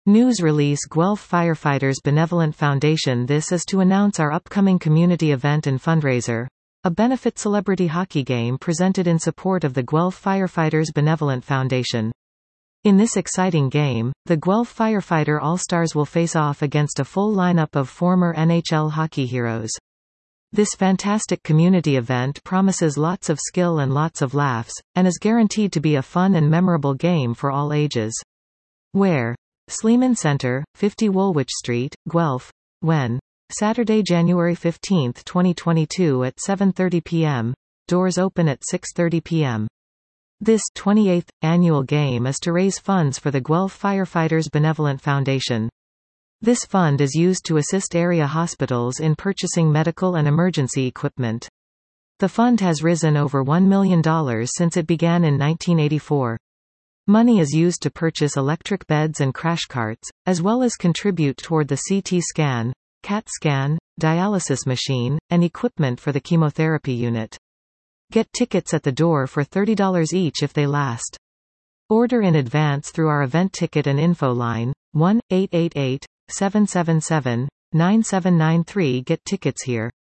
News release Guelph Firefighters Benevolent Foundation. This is to announce our upcoming community event and fundraiser, a benefit celebrity hockey game presented in support of the Guelph Firefighters Benevolent Foundation. In this exciting game, the Guelph Firefighter All-Stars will face off against a full lineup of former NHL hockey heroes. This fantastic community event promises lots of skill and lots of laughs, and is guaranteed to be a fun and memorable game for all ages. Where? Sleeman Center, 50 Woolwich Street, Guelph. When? Saturday, January 15, 2022 at 7:30 p.m. Doors open at 6:30 p.m. This 28th annual game is to raise funds for the Guelph Firefighters Benevolent Foundation. This fund is used to assist area hospitals in purchasing medical and emergency equipment. The fund has risen over $1 million since it began in 1984. Money is used to purchase electric beds and crash carts, as well as contribute toward the CT scan, CAT scan, dialysis machine, and equipment for the chemotherapy unit. Get tickets at the door for $30 each if they last. Order in advance through our event ticket and info line, 1-888-777-9793. Get tickets here.